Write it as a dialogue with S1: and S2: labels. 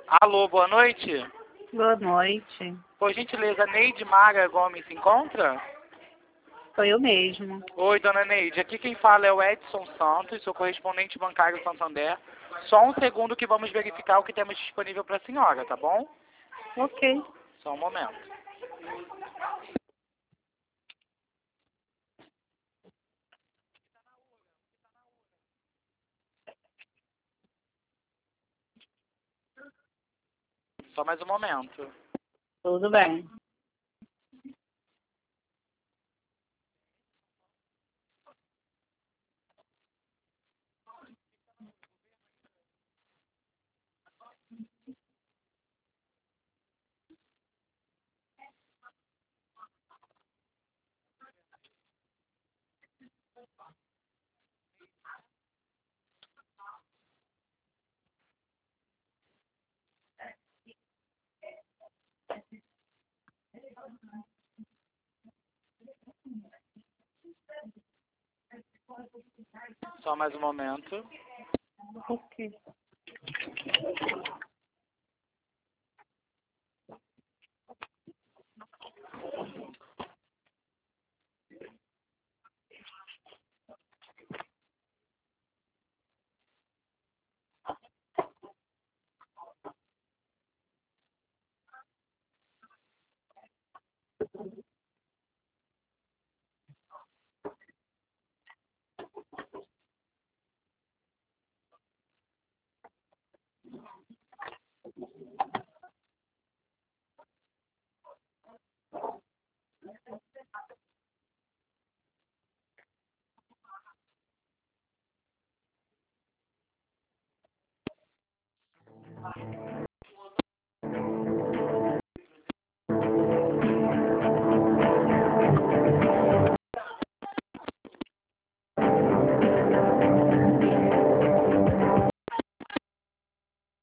S1: Alô, boa noite.
S2: Boa noite.
S1: Por gentileza, Neide Maga Gomes se encontra?
S2: Sou eu mesmo.
S1: Oi, dona Neide. Aqui quem fala é o Edson Santos, sou correspondente bancário Santander. Só um segundo que vamos verificar o que temos disponível para a senhora, tá bom?
S2: Ok.
S1: Só um momento. Só mais um momento.
S2: Tudo bem.
S1: Só mais um momento.
S2: Ok.